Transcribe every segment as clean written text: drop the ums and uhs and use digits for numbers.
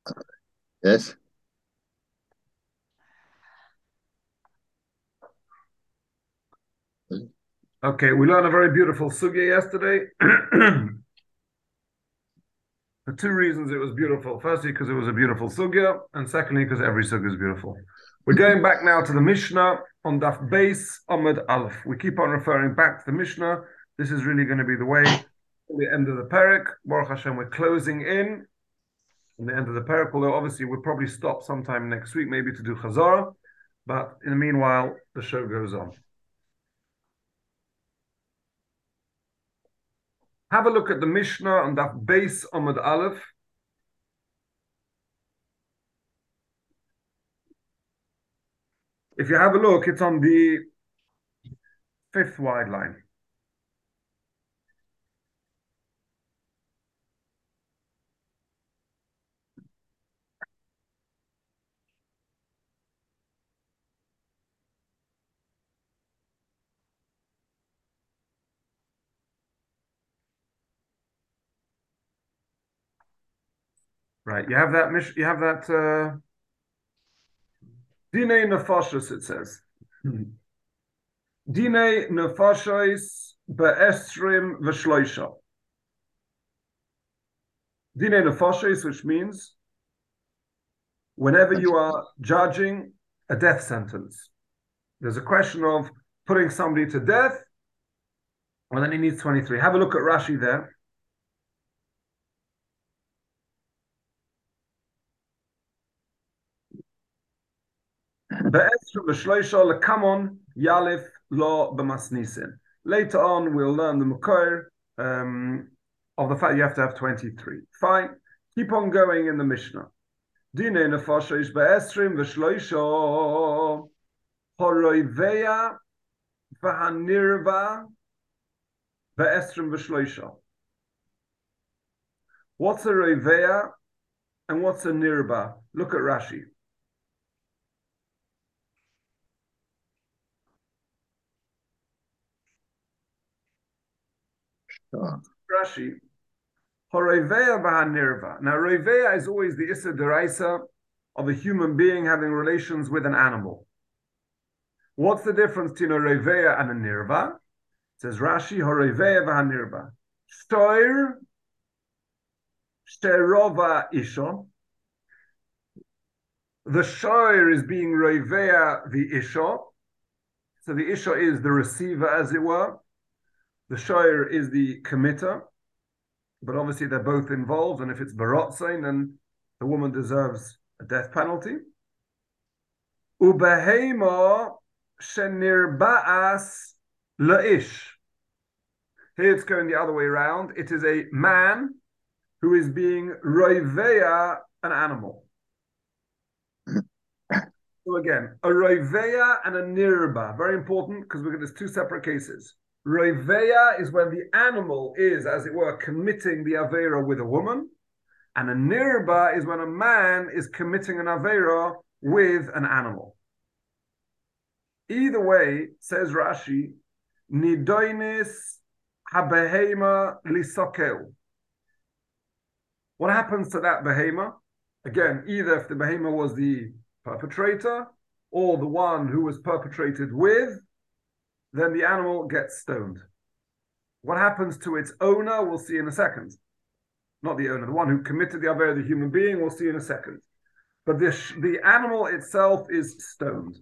Yes. Okay, we learned a very beautiful sugya yesterday. For two reasons it was beautiful. Firstly, because it was a beautiful sugya, and secondly, because every sugya is beautiful. We're going back now to the Mishnah on Daf Beis Amud Aleph. We keep on referring back to the Mishnah. This is really going to be the way till the end of the parak. Baruch Hashem, we're closing in on the end of the parak, although obviously we'll probably stop sometime next week, maybe to do Chazara. But in the meanwhile, the show goes on. Have a look at the Mishnah on Daf Beis Amud Aleph. If you have a look, it's on the fifth wide line. Right. You have that you have that Dine Nefashos, it says. Dine Nefashos be'esrim v'shloisha. Dine Nefashos, which means whenever you are judging a death sentence, there's a question of putting somebody to death, and then he needs 23. Have a look at Rashi there. Be'esrim v'shloisha lekamon yalif lo b'masnisin. Later on, we'll learn the Makor of the fact you have to have 23. Fine. Keep on going in the Mishnah. Dine nefashos be'esrim v'shloisha horoiveya v'hanirva be'esrim v'shloisha. What's a roiveya and what's a nirba? Look at Rashi. Sure. Rashi. Horoiveya v'hanirva. Now, roiveya is always the issa deraisa of a human being having relations with an animal. What's the difference between a roiveya and a nirva? It says Rashi, horoiveya v'hanirva. Shtoir shterova isha. The shoir is being roiveya the isha. So the isha is the receiver, as it were. The shoir is the committer. But obviously they're both involved, and if it's barotzain, then the woman deserves a death penalty. Ubehema shenirba'as la'ish. Here it's going the other way around. It is a man who is being roiveya an animal. So again, a roiveya and a nirba, very important because we're going to two separate cases. Roiveya is when the animal is, as it were, committing the avera with a woman, and a nirba is when a man is committing an avera with an animal. Either way, says Rashi, nidoinis habehema lisokel. What happens to that behema? Again, either if the behema was the perpetrator or the one who was perpetrated with, then the animal gets stoned. What happens to its owner, we'll see in a second. Not the owner, the one who committed the avera, the human being, we'll see in a second. But the animal itself is stoned.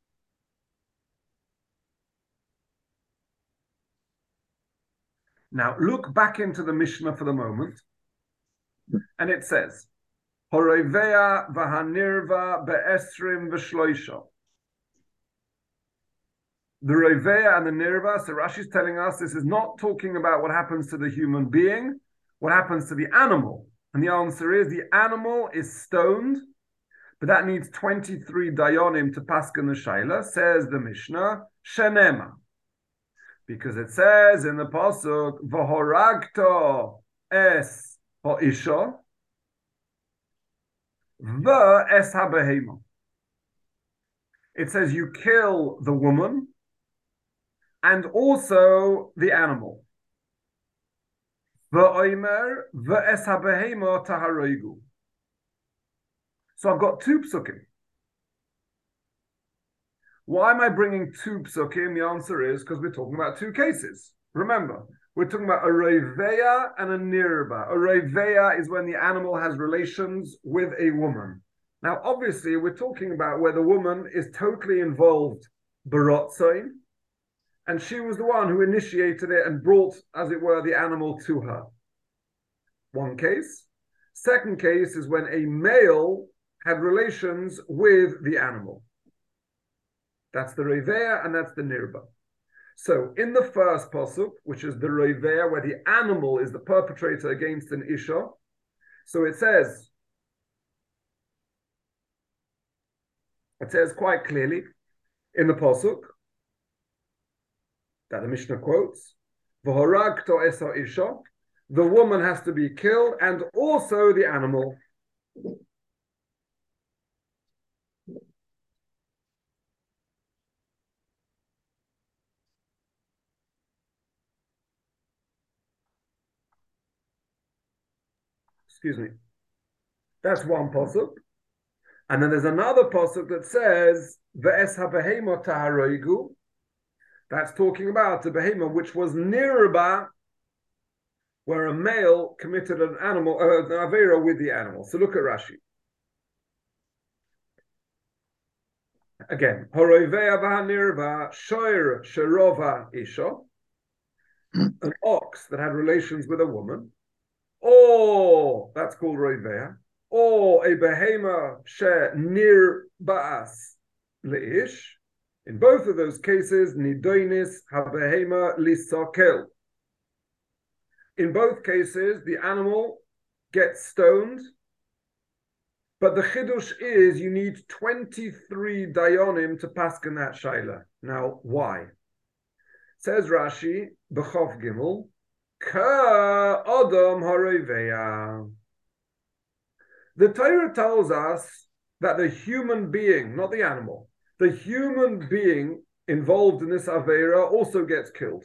Now, look back into the Mishnah for the moment, and it says, Horoiveya v'hanirva be'esrim v'shloisha. The Roiveya and the Nirva, so Rashi's telling us this is not talking about what happens to the human being, what happens to the animal. And the answer is the animal is stoned, but that needs 23 dayonim to paskin the shaila, says the Mishnah, shenema. Because it says in the pasuk, v'horagto es ha'isha, v'es ha'behema. It says you kill the woman and also the animal. V'oimer v'es habehema taharoigu. So I've got two psukim. Why am I bringing two psukim? The answer is because we're talking about two cases. Remember, we're talking about a roiveya and a nirba. A roiveya is when the animal has relations with a woman. Now, obviously, we're talking about where the woman is totally involved, barotzoin, and she was the one who initiated it and brought, as it were, the animal to her. One case. Second case is when a male had relations with the animal. That's the roiveya and that's the nirba. So in the first pasuk, which is the roiveya, where the animal is the perpetrator against an isha, so it says quite clearly in the pasuk that the Mishnah quotes, "V'haragto esa isha," the woman has to be killed, and also the animal. Excuse me. That's one pasuk. And then there's another pasuk that says, "Ve'es habehema taharoigu." That's talking about the behema, which was nirba, where a male committed an animal, an avera with the animal. So look at Rashi. Again, horoiveya v'hanirva shoir sherova isha, an ox that had relations with a woman, or that's called roiveya, or a behema she nirba'as leish. In both of those cases, nidoinis habehema lisakel. In both cases, the animal gets stoned, but the chidush is you need 23 dayonim to paskin that shaila. Now, why? Says Rashi, b'chov gimel, ka adam haroiveya. The Torah tells us that the human being, not the animal, the human being involved in this avera also gets killed.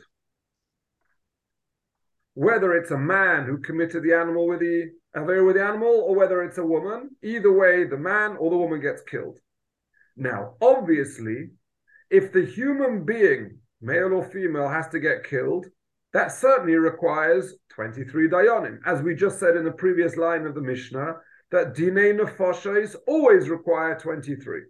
Whether it's a man who committed the animal with the avera with the animal, or whether it's a woman, either way, the man or the woman gets killed. Now, obviously, if the human being, male or female, has to get killed, that certainly requires 23 dayanim. As we just said in the previous line of the Mishnah, that dinei nefashos always require 23.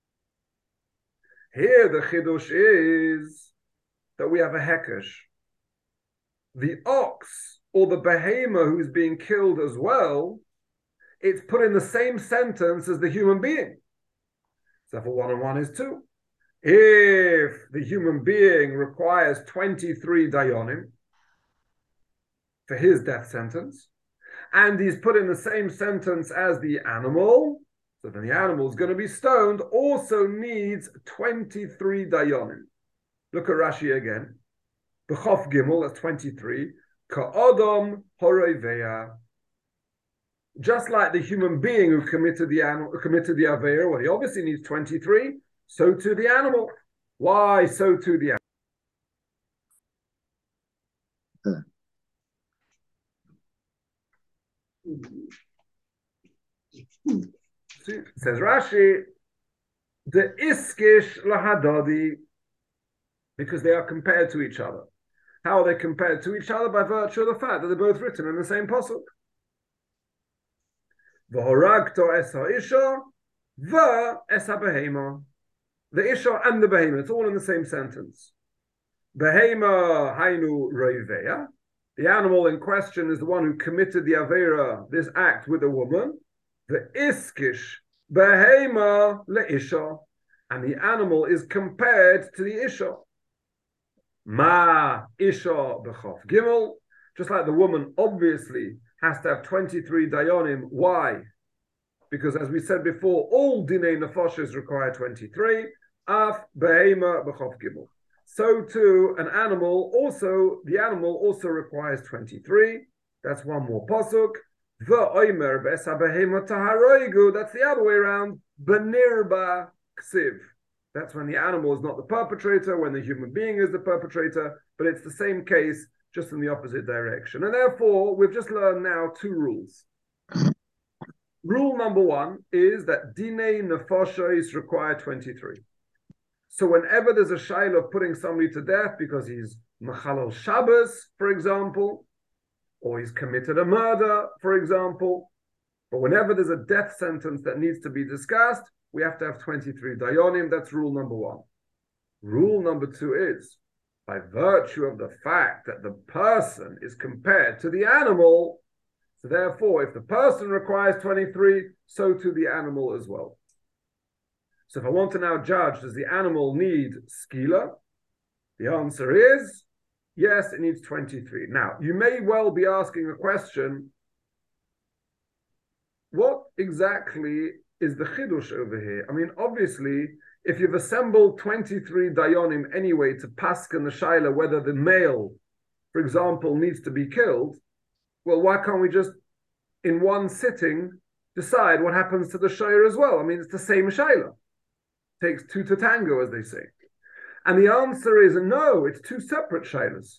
Here the chidush is that we have a hekesh. The ox or the behema who's being killed as well, it's put in the same sentence as the human being. So for 1 and 1 is 2. If the human being requires 23 dayanim for his death sentence, and he's put in the same sentence as the animal, so then the animal is going to be stoned, also needs 23 dayanim. Look at Rashi again. B'chof gimel, that's 23. Ka'adam horoiveya. Just like the human being who committed the avera, well, he obviously needs 23. So too the animal. Why? So too the animal. Says Rashi, the iskish lahadadi, because they are compared to each other. How are they compared to each other? By virtue of the fact that they're both written in the same pasuk. V'horagto es ha'isha v'es ha'behema. The isha and the behema, it's all in the same sentence. Behema hainu roiveya. The animal in question is the one who committed the avera, this act with a woman. The iskish behema leisha, and the animal is compared to the isha. Ma isha b'chof gimel, just like the woman obviously has to have 23 dayanim. Why? Because as we said before, all dinei nefashos require 23. Af behema b'chof gimel. So too, an animal the animal also requires 23. That's one more pasuk. V'oimer b'esa behema taharoigu. That's the other way around. B'nirba ksiv. That's when the animal is not the perpetrator, when the human being is the perpetrator, but it's the same case, just in the opposite direction. And therefore, we've just learned now two rules. Rule number one is that Dinei Nefoshes require 23. So whenever there's a shaila of putting somebody to death because he's Machalal Shabbos, for example, or he's committed a murder, for example, but whenever there's a death sentence that needs to be discussed, we have to have 23 dayanim. That's rule number one. Rule number two is, by virtue of the fact that the person is compared to the animal, so therefore, if the person requires 23, so too the animal as well. So if I want to now judge, does the animal need skila? The answer is, yes, it needs 23. Now, you may well be asking a question, what exactly is the chidush over here? I mean, obviously, if you've assembled 23 dayanim anyway to paskin the shaila whether the male, for example, needs to be killed, well, why can't we just, in one sitting, decide what happens to the shayr as well? I mean, it's the same shaila. Takes two to tango, as they say. And the answer is no, it's two separate shaylas.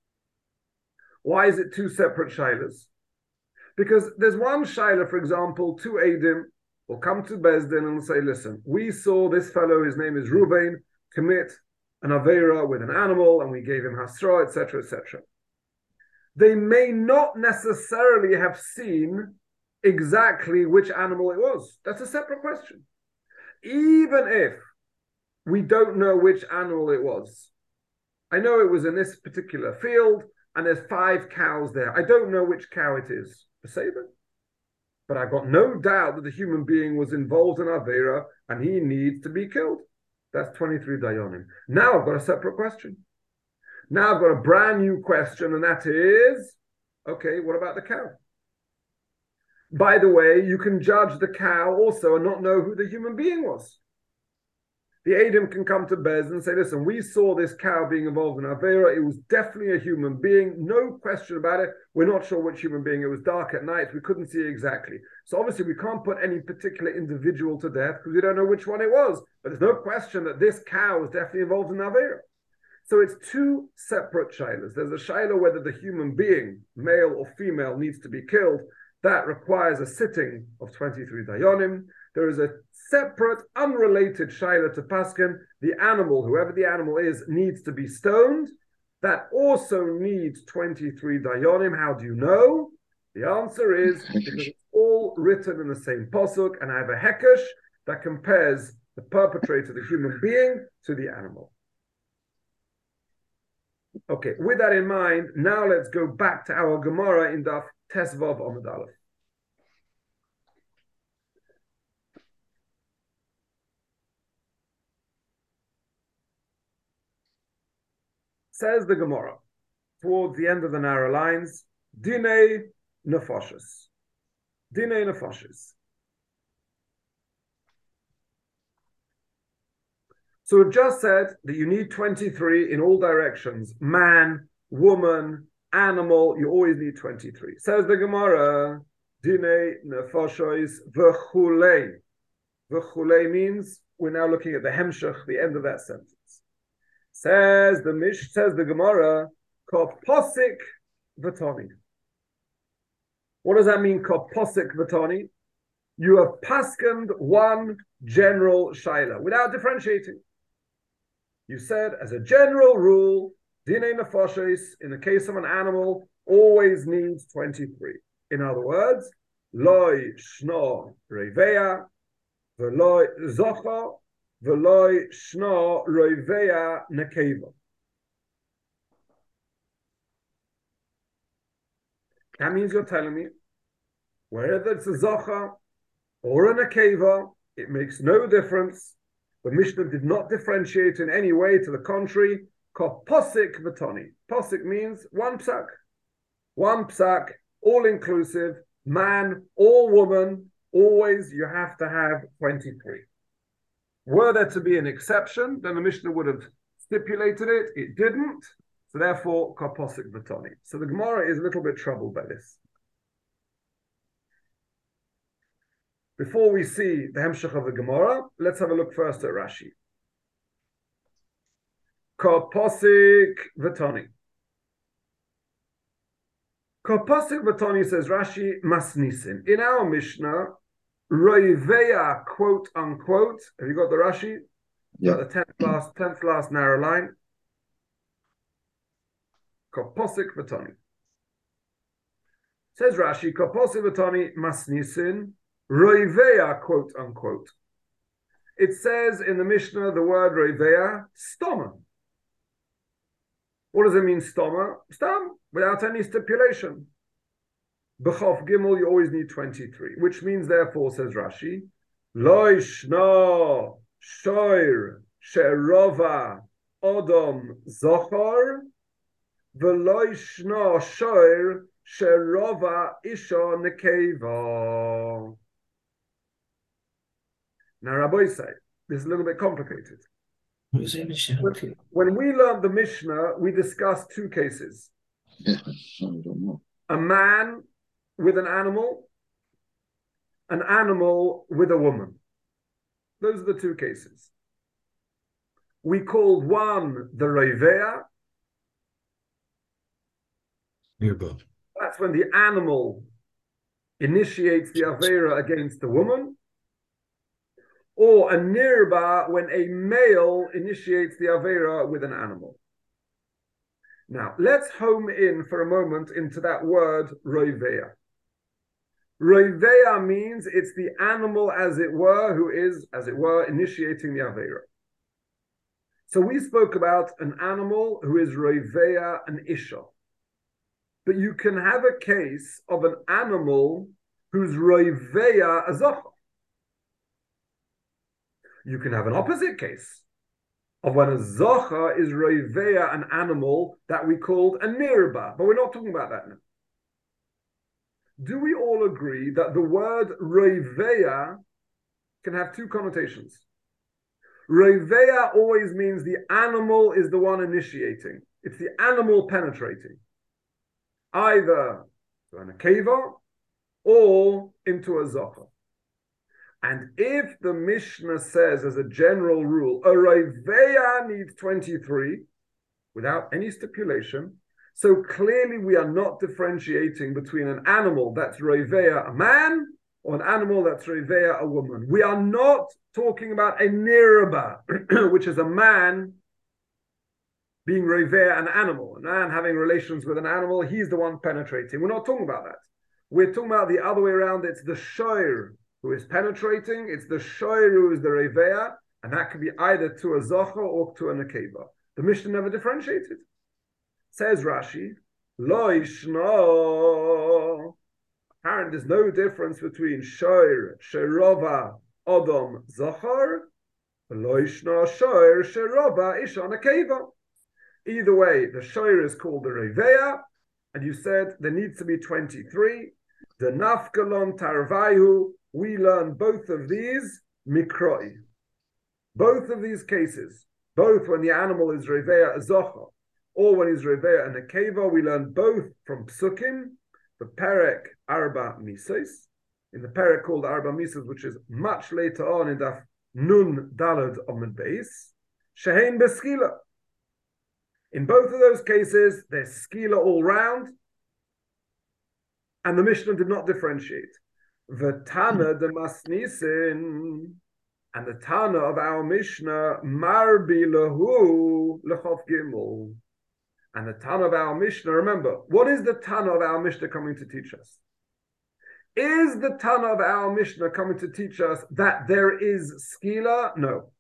Why is it two separate shaylas? Because there's one shayla, for example, two Eidim will come to Bezdin and say, listen, we saw this fellow, his name is Ruvain, commit an Aveira with an animal, and we gave him Hasra, etc., etc. They may not necessarily have seen exactly which animal it was. That's a separate question. Even if we don't know which animal it was. I know it was in this particular field, and there's 5 cows there. I don't know which cow it is. A saber. But I've got no doubt that the human being was involved in Avera, and he needs to be killed. That's 23 dayanim. Now I've got a separate question. Now I've got a brand new question, and that is, okay, what about the cow? By the way, you can judge the cow also and not know who the human being was. The Adam can come to Bez and say, listen, we saw this cow being involved in Avera. It was definitely a human being. No question about it. We're not sure which human being. It was dark at night. We couldn't see exactly. So obviously we can't put any particular individual to death because we don't know which one it was. But there's no question that this cow was definitely involved in Avera. So it's two separate shaylas. There's a shayla whether the human being, male or female, needs to be killed. That requires a sitting of 23 dayanim. There is a separate, unrelated shayla to paskin. The animal, whoever the animal is, needs to be stoned. That also needs 23 dayanim. How do you know? The answer is because it's all written in the same pasuk, and I have a hekesh that compares the perpetrator, the human being, to the animal. Okay, with that in mind, now let's go back to our Gemara in Daf Tesvav Amud Aleph. Says the Gemara, towards the end of the narrow lines, Dinei Nefoshes. Dinei Nefoshes. So we've just said that you need 23 in all directions. Man, woman, animal, you always need 23. Says the Gemara, Dinei Nefoshes v'chulei. V'chulei means we're now looking at the hemshech, the end of that sentence. Says the Gemara, Koposik Vatani. What does that mean, Koposik Vatani? You have paskened one general shaila without differentiating. You said, as a general rule, Dinei Nefoshes, in the case of an animal, always needs 23. In other words, Loi Shno Reveya, Veloi Zocha, Veloi Shno Reveya Nekeva. That means you're telling me, whether it's a Zocha or a Nekeva, it makes no difference. The Mishnah did not differentiate in any way. To the contrary, Posik Vatani. Posik means one psak. One psak, all-inclusive, man or woman, always you have to have 23. Were there to be an exception, then the Mishnah would have stipulated it. It didn't. So therefore, Posik Vatani. So the Gemara is a little bit troubled by this. Before we see the hemshech of the Gemara, let's have a look first at Rashi. Koposik Vatani. Koposik Vatani, says Rashi, Masnisin. In our Mishnah, Roiveya, quote unquote. Have you got the Rashi? Yeah. Got the 10th last narrow line. Koposik Vatani. Says Rashi, Koposik Vatani Masnisin, Roiveya, quote unquote. It says in the Mishnah the word Roiveya, stoma. What does it mean, stoma? Stam, without any stipulation. B'chof Gimel, you always need 23, which means, therefore, says Rashi, Lo ishna shoir sherova odom zochor, v'lo ishna shoir sherova isha nekeva. Now, Rabbi say, this is a little bit complicated. When we learned the Mishnah, we discussed two cases. A man with an animal with a woman. Those are the two cases. We called one the Roiveya. That's when the animal initiates the Avera against the woman. Or a nirba, when a male initiates the Avera with an animal. Now, let's home in for a moment into that word, Roiveya. Roiveya means it's the animal, as it were, who is, as it were, initiating the Avera. So we spoke about an animal who is Roiveya, an Isha. But you can have a case of an animal who's Roiveya, a Zocha. You can have an opposite case of when a Zocha is Roiveya, an animal that we called a Nirba. But we're not talking about that now. Do we all agree that the word Roiveya can have two connotations? Roiveya always means the animal is the one initiating. It's the animal penetrating. Either to an akeva or into a Zocha. And if the Mishnah says, as a general rule, a Roiveya needs 23, without any stipulation, so clearly we are not differentiating between an animal that's Roiveya, a man, or an animal that's Roiveya, a woman. We are not talking about a Nirba, which is a man being Roiveya, an animal. A man having relations with an animal, he's the one penetrating. We're not talking about that. We're talking about the other way around. It's the Shoir who is penetrating, it's the Shoir who is the Roiveya, and that could be either to a Zocha or to a Nekeva. The Mishnah never differentiated. Says Rashi, Lo ishna. Apparently there's no difference between Shoir, Sherova, Odom, Zochar, Lo ishna Shoir, Sherova, Isha, Nekeva. Either way, the Shoir is called the Roiveya, and you said there needs to be 23. The Nafkalon Tarvayu, we learn both of these mikroi. Both of these cases, both when the animal is Roiveya, a Zocha, or when he's Roiveya, a Nekeva, we learn both from Psukim, the Perek Arba Misos, in the Perek called Arba Misos, which is much later on in Daf Nun Dalad Omid Beis, Shehein Beskila. In both of those cases, there's skila all round, and the Mishnah did not differentiate. The Tana de Masnisin, and the Tana of our Mishnah, Marbi Lahu Lechof Gimel. And the Tana of our Mishnah, remember, what is the Tana of our Mishnah coming to teach us? Is the Tana of our Mishnah coming to teach us that there is skila? No.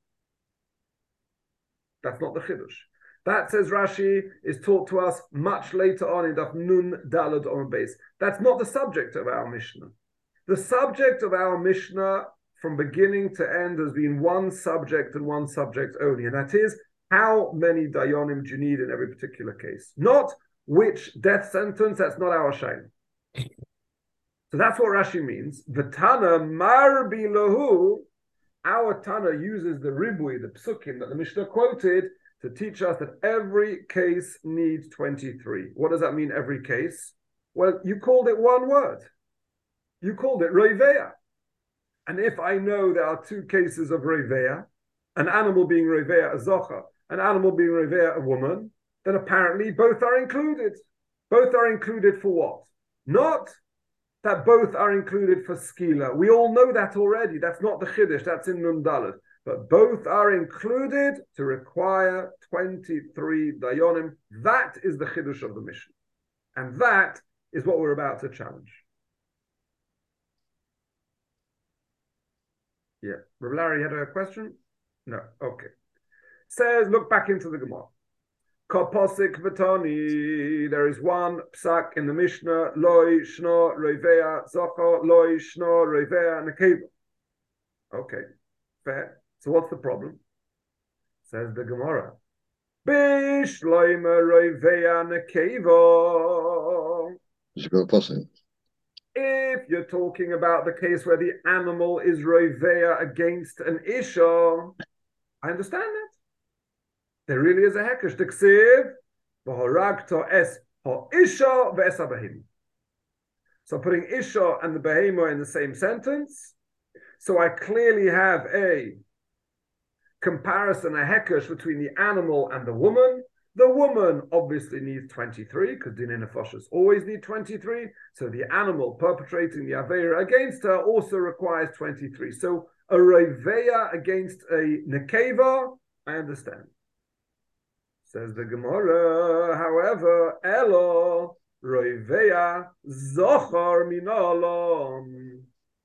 That's not the Chiddush. That, says Rashi, is taught to us much later on in Daf Nun Dalad on base. That's not the subject of our Mishnah. The subject of our Mishnah from beginning to end has been one subject and one subject only, and that is how many dayanim do you need in every particular case? Not which death sentence, that's not our shayla. So that's what Rashi means. The Tana marbi lahu, our Tana uses the ribui, the psukim that the Mishnah quoted, to teach us that every case needs 23. What does that mean, every case? Well, you called it one word. You called it Roiveya. And if I know there are two cases of Roiveya, an animal being Roiveya, a Zocha, an animal being Roiveya, a woman, then apparently both are included. Both are included for what? Not that both are included for skila. We all know that already. That's not the chiddush. That's in Nun Dalet. But both are included to require 23 dayonim. That is the chiddush of the Mishnah. And that is what we're about to challenge. Yeah. Rav Larry had a question? No. Okay. Says, look back into the Gemara. Koposik v'tani. There is one psak in the Mishnah. Loi shno roivea zocho. Loi shno roivea nekeva. Okay. Fair. So what's the problem? Says the Gemara. Bish loima roivea nekeva. If you're talking about the case where the animal is roivea against an isha, I understand that. There really is a hekesh. T'ksiv v'horagto es ha'isha v'es ha'behema. So putting isha and the behema in the same sentence. So I clearly have a comparison, a hekesh between the animal and the woman. The woman obviously needs 23 because dinei nefashos always need 23. So the animal perpetrating the aveira against her also requires 23. So a roivea against a nekeva, I understand. Says the Gemara, however, elo roivea zochar minalom.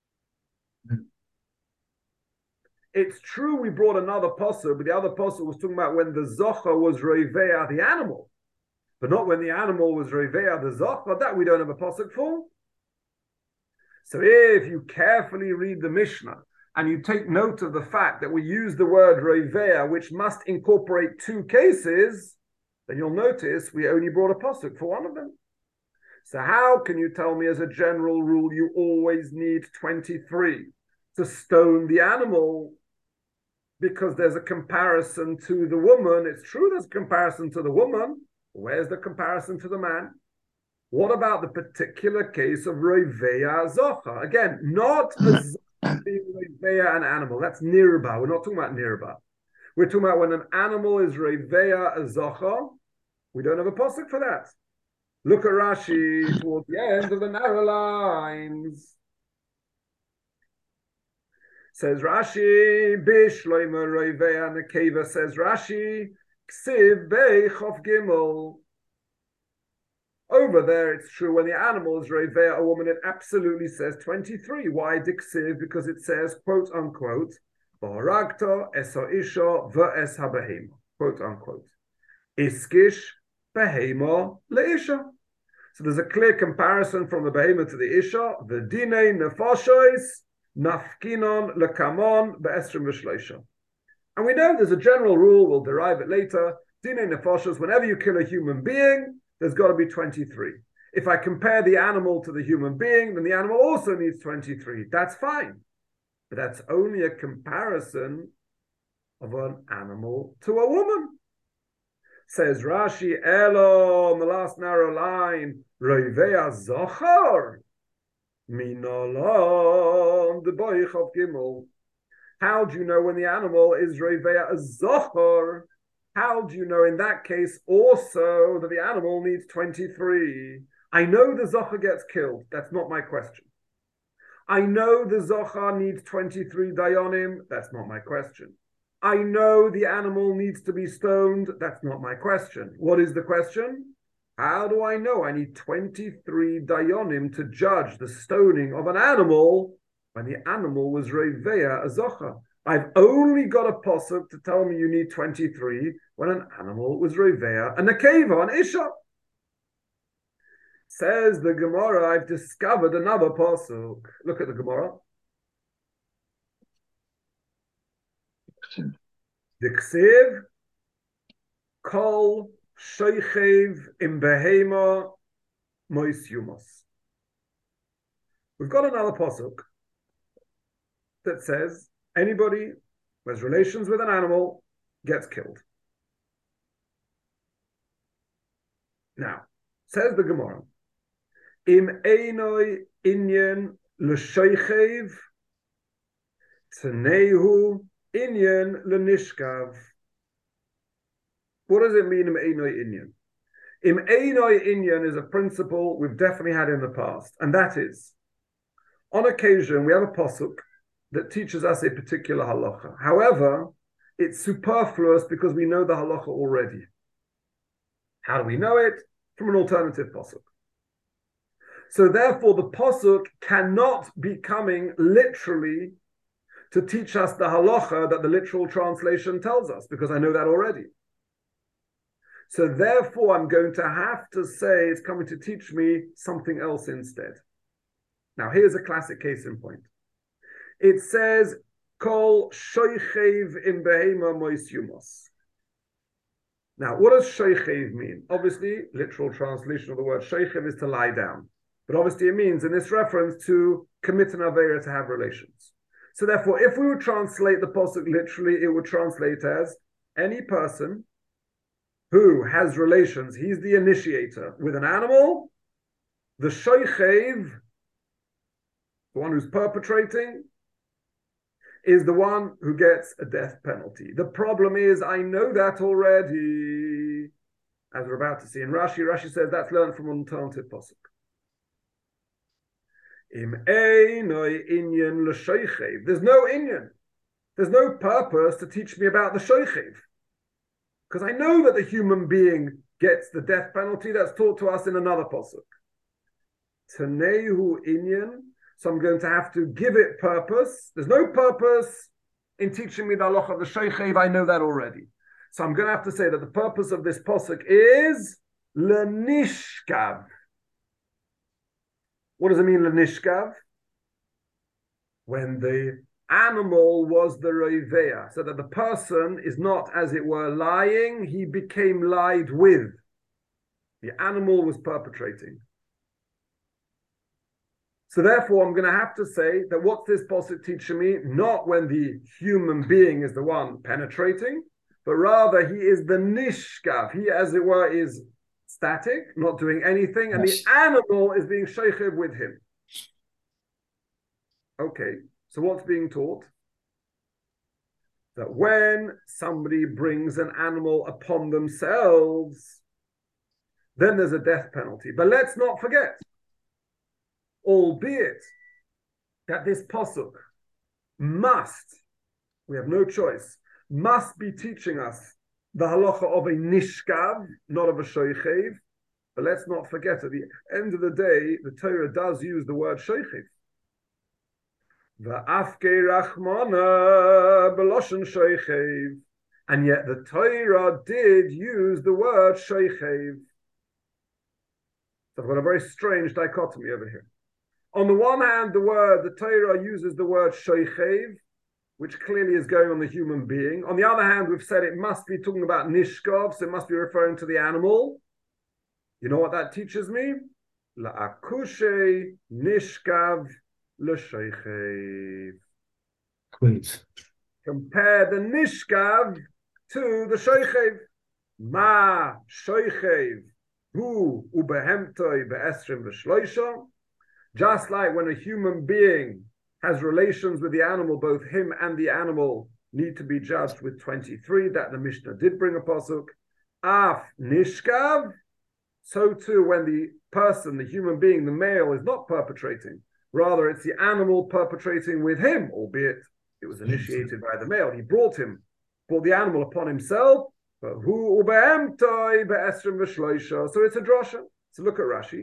It's true we brought another pasuk, but the other pasuk was talking about when the zochar was roivea the animal, but not when the animal was roivea the zochar. That we don't have a pasuk for. So if you carefully read the Mishnah and you take note of the fact that we use the word roivea, which must incorporate two cases, then you'll notice we only brought a pasuk for one of them. So how can you tell me as a general rule you always need 23 to stone the animal? Because there's a comparison to the woman. It's true there's a comparison to the woman. Where's the comparison to the man? What about the particular case of roivea zocha? Again, not as roivea an animal. That's nirba. We're not talking about nirba. We're talking about when an animal is roivea zocha. We don't have a pasuk for that. Look at Rashi towards the end of the narrow lines. Says Rashi, Bishloima roivea nekeva. Says Rashi, Ksiv beichof gimel. Over there, it's true when the animal is roivea a woman, it absolutely says 23. Why diksiv? Because it says, quote unquote, B'haragta eso isha v'es habehema, quote unquote. Iskish behema leisha. So there's a clear comparison from the behema to the isha. The dinei nefashos nafkinon lekamon be'esrim v'shleisha. And we know there's a general rule, we'll derive it later. Dinei nefashos, whenever you kill a human being, there's got to be 23. If I compare the animal to the human being, then the animal also needs 23. That's fine. But that's only a comparison of an animal to a woman. Says Rashi, Elo, on the last narrow line, Roivea Zochar, Minolon, the Boich of Gimel. How do you know when the animal is Roivea Zochar? How do you know in that case also that the animal needs 23? I know the Zochar gets killed. That's not my question. I know the Zochar needs 23 dayonim. That's not my question. I know the animal needs to be stoned. That's not my question. What is the question? How do I know I need 23 dayonim to judge the stoning of an animal when the animal was Roivea a Zochar? I've only got a pasuk to tell me you need 23 when an animal was roivea and a nekeva, an isha. Says the Gemara, I've discovered another pasuk. Look at the Gemara. Diksiv kol sheichev im behema mois yumos. We've got another pasuk that says anybody who has relations with an animal gets killed. Now, says the Gemara, Im einoi inyan l'sheichev tnehu inyan l'nishkav. What does it mean, Im einoi inyan? Im einoi inyan is a principle we've definitely had in the past, and that is, on occasion, we have a pasuk that teaches us a particular halacha. However, it's superfluous because we know the halacha already. How do we know it? From an alternative pasuk. So therefore, the pasuk cannot be coming literally to teach us the halacha that the literal translation tells us, because I know that already. So therefore, I'm going to have to say it's coming to teach me something else instead. Now, here's a classic case in point. It says, Kol shoichev im behema mois yumos. Now, what does shoichev mean? Obviously, literal translation of the word shoichev is to lie down. But obviously it means, in this reference, to commit an avera, to have relations. So therefore, if we would translate the pasuk literally, it would translate as any person who has relations, he's the initiator with an animal, the shoichev, the one who's perpetrating, is the one who gets a death penalty. The problem is, I know that already. As we're about to see in Rashi, Rashi says that's learned from an alternative pasuk. There's no inyan. There's no purpose to teach me about the shoichev. Because I know that the human being gets the death penalty that's taught to us in another pasuk. Tanehu inyan. So I'm going to have to give it purpose. There's no purpose in teaching me the halacha of the shoichev. I know that already. So I'm going to have to say that the purpose of this pasuk is lenishkav. What does it mean, lenishkav? When the animal was the roiveya, so that the person is not, as it were, lying, he became lied with. The animal was perpetrating. So therefore, I'm going to have to say that what's this pasuk teaching me? Not when the human being is the one penetrating, but rather he is the nishkav. He, as it were, is static, not doing anything, and the animal is being shoichev with him. Okay, so what's being taught? That when somebody brings an animal upon themselves, then there's a death penalty. But let's not forget, albeit that this pasuk must, we have no choice, must be teaching us the halacha of a nishkav, not of a shoichev. But let's not forget, at the end of the day, the Torah does use the word shoichev. V'afke rachmana b'loshen shoichev. And yet the Torah did use the word shoichev. So I've got a very strange dichotomy over here. On the one hand, the Torah uses the word shoichev, which clearly is going on the human being. On the other hand, we've said it must be talking about nishkav, so it must be referring to the animal. You know what that teaches me? La'akushe nishkav l'shoichev. Please. Compare the nishkav to the shoichev. Ma shoichev hu ubehemtoi be'esrim v'shloisha. Just like when a human being has relations with the animal, both him and the animal need to be judged with 23. That the Mishnah did bring a pasuk. Af nishkav. So too, when the person, the human being, the male, is not perpetrating, rather it's the animal perpetrating with him, albeit it was initiated by the male. He brought the animal upon himself. But hu ube'emtoi be'esrim v'shloisha. So it's a drasha. So look at Rashi.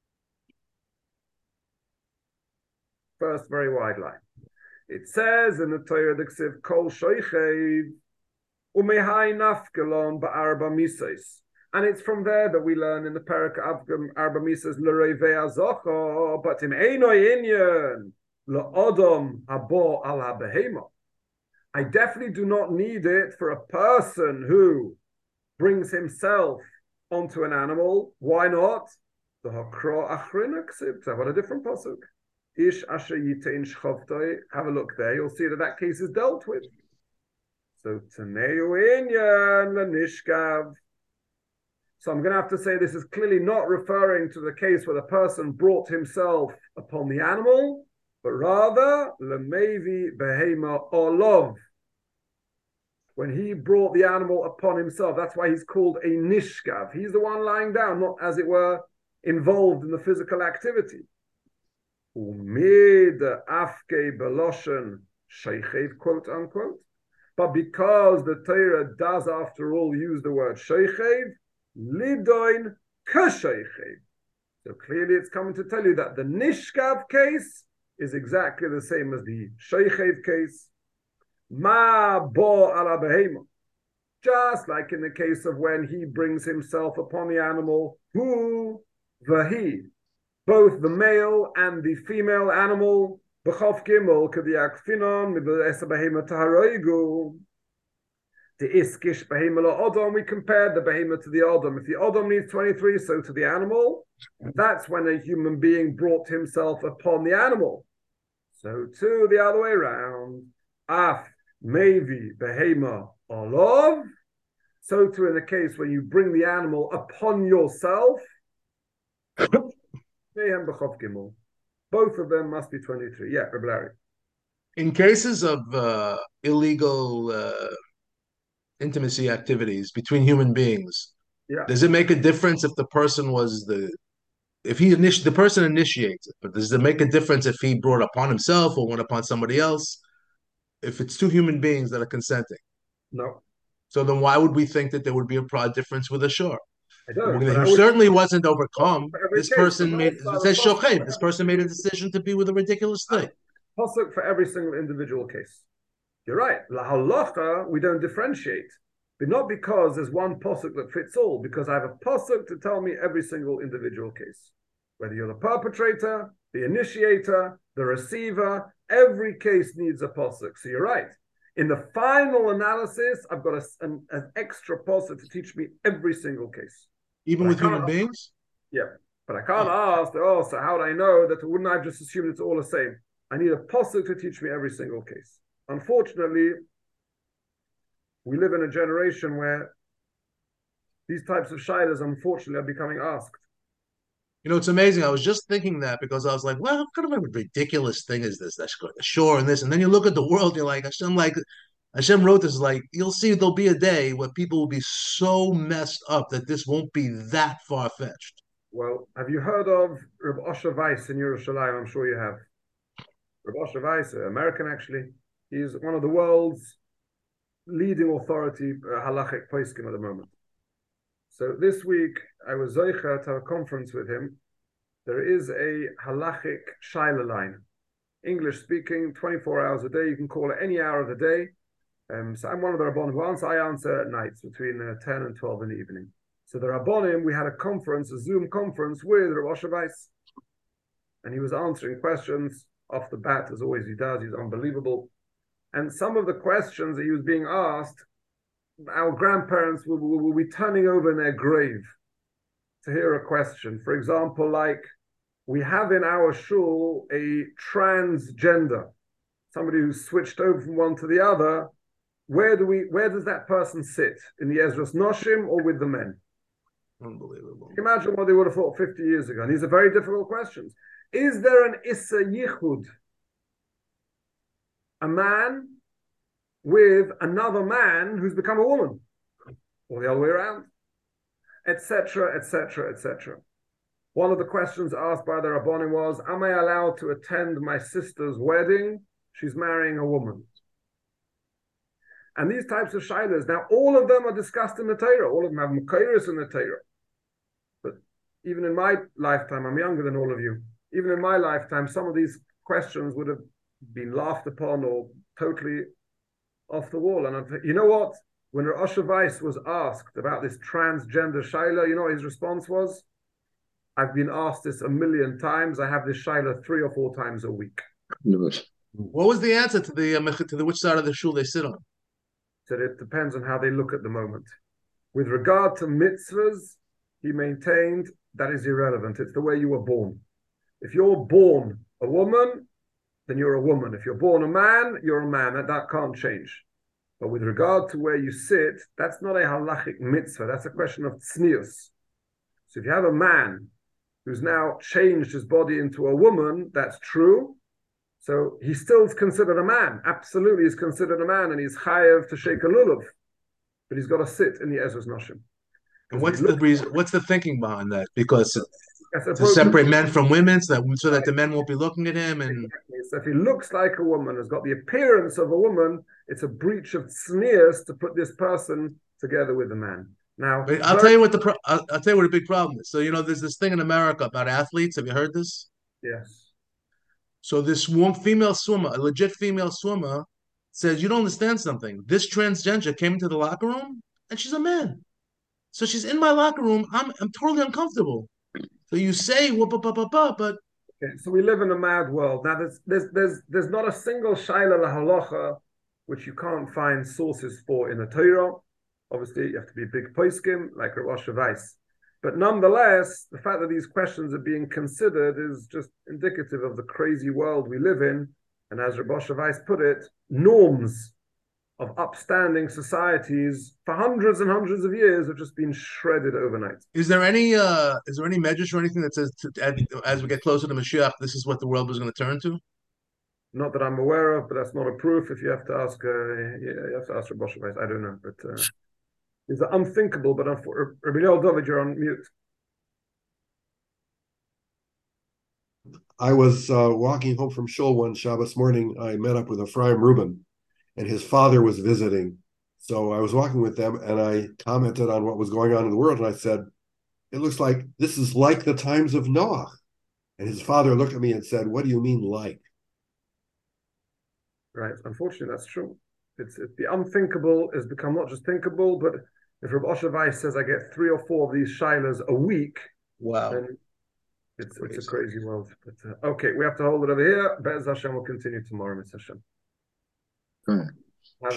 First very wide line. It says in the Torah, the Ksiv, Kol shoichev umehai nafkelon ba'arba misais. And it's from there that we learn in the Parak Arba Misas l'roivei azocho, but in einoi inyan la'odom abo al habehema. I definitely do not need it for a person who brings himself onto an animal. Why not? The hakro achrina ksiv. What a different pasuk. Ish asher yitein shchavtoi. Have a look there. You'll see that case is dealt with. So taneu inyan l'nishkav. So I'm going to have to say this is clearly not referring to the case where the person brought himself upon the animal, but rather lemevi behema olov. When he brought the animal upon himself, that's why he's called a nishkav. He's the one lying down, not, as it were, involved in the physical activity. Umid afke beloshen shechev, quote unquote. But because the Torah does, after all, use the word shechev, lidoin kashechev. So clearly it's coming to tell you that the nishkav case is exactly the same as the shechev case. Ma bo ala behema. Just like in the case of when he brings himself upon the animal, who, vahi, both the male and the female animal, b'chof gimel, k'diak finon, mib'esa behema taharoigu, the iskish behema la'odom, we compared the behema to the odom. If the odom needs 23, so to the animal, that's when a human being brought himself upon the animal. So too, the other way around, af, mevi, behema, olov, so too in the case when you bring the animal upon yourself, both of them must be 23. Yeah, Rabbi Larry. In cases of illegal intimacy activities between human beings, Yeah. does it make a difference if the person was the person initiates it, but does it make a difference if he brought upon himself or went upon somebody else? If it's two human beings that are consenting? No. So then why would we think that there would be a difference with a shore? I don't. But He I would certainly wasn't overcome. for every This case. person made, it says shochem, this person made a decision to be with a ridiculous thing. Pasuk for every single individual case. You're right. La halacha, we don't differentiate. But not because there's one pasuk that fits all, because I have a pasuk to tell me every single individual case. Whether you're the perpetrator, the initiator, the receiver, every case needs a pasuk. So you're right. In the final analysis, I've got an extra pasuk to teach me every single case. Even with human beings? Yeah. But I can't ask, so how do I know that? Wouldn't I have just assumed it's all the same? I need a pasuk to teach me every single case. Unfortunately, we live in a generation where these types of shilas, unfortunately, are becoming asked. You know, it's amazing. I was just thinking that because I was like, well, what kind of a ridiculous thing is this? That's sure and this. And then you look at the world, you're like, Hashem wrote this, like, you'll see there'll be a day where people will be so messed up that this won't be that far-fetched. Well, have you heard of Reb Osher Weiss in Yerushalayim? I'm sure you have. Reb Osher Weiss, American actually. He's one of the world's leading authority halachic poskim at the moment. So this week I was zoicha to have a conference with him. There is a halachic shaila line, English speaking, 24 hours a day. You can call it any hour of the day. So I'm one of the Rabbanim who answer. I answer at nights between 10 and 12 in the evening. So the Rabbanim, we had a conference, a Zoom conference with Rav Osher Weiss. And he was answering questions off the bat, as always he does. He's unbelievable. And some of the questions that he was being asked, our grandparents will be turning over in their grave to hear a question. For example, like, we have in our shul a transgender, somebody who's switched over from one to the other. Where does that person sit? In the Ezras Noshim or with the men? Unbelievable. Imagine what they would have thought 50 years ago. And these are very difficult questions. Is there an Issa Yichud? A man with another man who's become a woman, or the other way around, etc., etc., etc. One of the questions asked by the Rabbanim was, am I allowed to attend my sister's wedding? She's marrying a woman. And these types of shaylas, now all of them are discussed in the Torah. All of them have Mukairis in the Torah. But even in my lifetime, I'm younger than all of you, even in my lifetime, some of these questions would have been laughed upon or totally off the wall. And you know what? When Rav Osher Weiss was asked about this transgender shayla, you know what his response was? I've been asked this 1,000,000 times. I have this shayla 3 or 4 times a week. What was the answer to the which side of the shul they sit on? So it depends on how they look at the moment. With regard to mitzvahs, he maintained that is irrelevant. It's the way you were born. If you're born a woman, then you're a woman. If you're born a man, you're a man. That can't change. But with regard to where you sit, that's not a halachic mitzvah. That's a question of tznius. So if you have a man who's now changed his body into a woman, that's true. So he still is considered a man. Absolutely, he's considered a man, and he's chayav to shake a lulav. But he's got to sit in the Ezras Noshim. And what's the reason? What's the thinking behind that? Because to separate men from women, so that the men won't be looking at him. And exactly. So if he looks like a woman, has got the appearance of a woman, it's a breach of tznius to put this person together with a man. Now, I'll tell you what I'll tell you what a big problem is. So there's this thing in America about athletes. Have you heard this? yes. So this one female swimmer, a legit female swimmer, says, "You don't understand something. This transgender came into the locker room, and she's a man. So she's in my locker room. I'm totally uncomfortable. So you say what, but Okay, so we live in a mad world. Now, there's not a single shaila lahalacha which you can't find sources for in the Torah. Obviously, you have to be big poskim like Rav Asher Weiss. But nonetheless, the fact that these questions are being considered is just indicative of the crazy world we live in. And as Rav Asher Weiss put it, norms of upstanding societies for hundreds and hundreds of years have just been shredded overnight. is there any medrash or anything that says as we get closer to Mashiach, this is what the world was going to turn to? Not that I'm aware of, but that's not a proof. If you have to ask, you have to ask Rav Asher Weiss. I don't know, but it's unthinkable. But Rabbi Yoel David, you're on mute. I was walking home from shul one Shabbos morning. I met up with Ephraim Rubin, and his father was visiting. So I was walking with them, and I commented on what was going on in the world, and I said, "It looks like this is like the times of Noah." And his father looked at me and said, "What do you mean like?" Right. Unfortunately, that's true. It's the unthinkable has become not just thinkable, but if Rabbi Asher Weiss says I get 3 or 4 of these shilas a week, Wow. then it's a crazy world. But okay, we have to hold it over here. Be'ez Hashem will continue tomorrow, Mitzvah Hashem.